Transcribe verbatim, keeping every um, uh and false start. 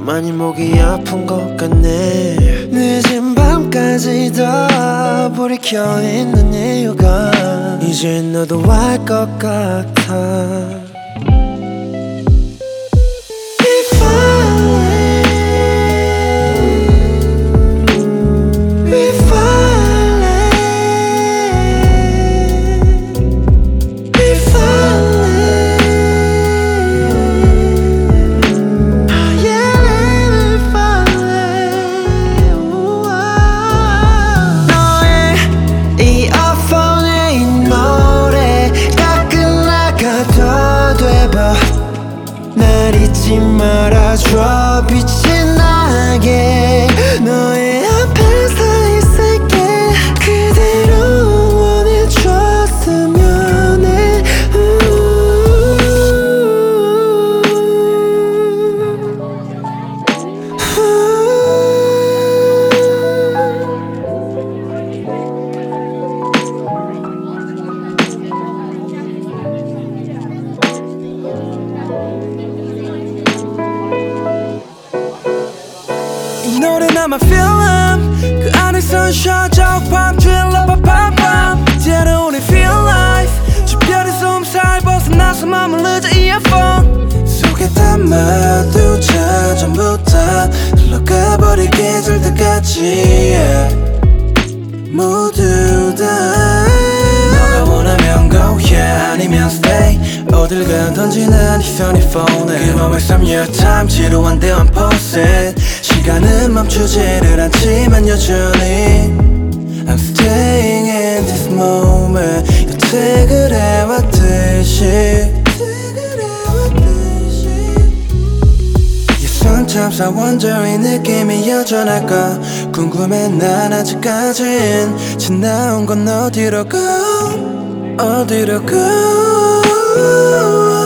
많이 목이 아픈 것 같네. 늦은 밤까지도 불이 켜있는 이유가 이제 너도 알 것 같아. 날 잊지 말아줘 빛이 나게 너의 앞에 서 있을게 그대로 원해줬으면 해. 이 노래는 my film 그 안에선 셔적 밤질러 밤밤밤 이대로 우리 feel life 주변의 숨살 벗어나서 맘을 늦어 이어폰 속에 담아두자 전부터 흘러가버리게 될 때까지 yeah. 모두 다 너가 원하면 go yeah 아니면 stay 어딜 가든지 난 이 편이 폰에 그 맘의 삼 year time 지루한 대화 post it 시간은 멈추지를 않지만 여전히 I'm staying in this moment 여태 그래왔듯이 Sometimes I wonder 이 느낌이 여전할까 궁금해 난 아직까진 지나온 건 어디로 go 어디로 go